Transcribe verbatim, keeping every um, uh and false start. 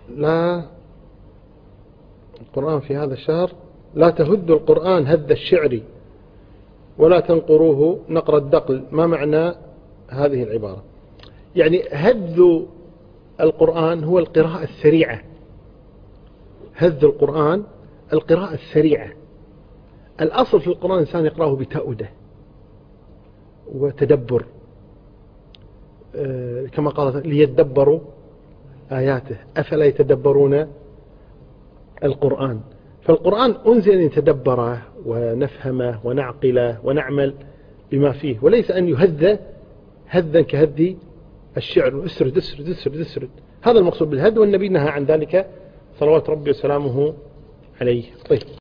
لا، القرآن في هذا الشهر لا تهد القرآن هد الشعر ولا تنقروه نقر الدقل. ما معنى هذه العبارة؟ يعني هد القرآن هو القراءة السريعة، هد القرآن القراءة السريعة. الأصل في القرآن الإنسان يقرأه بتأودة وتدبر، كما قال ليتدبروا آياته أفلا يتدبرون القرآن. فالقرآن أنزل أن نتدبره ونفهمه ونعقله ونعمل بما فيه، وليس أن يهد هدا كهدي الشعر، اسرد اسرد اسرد اسرد. هذا المقصود بالهد، والنبي نهى عن ذلك صلوات ربي وسلامه عليه. طيب.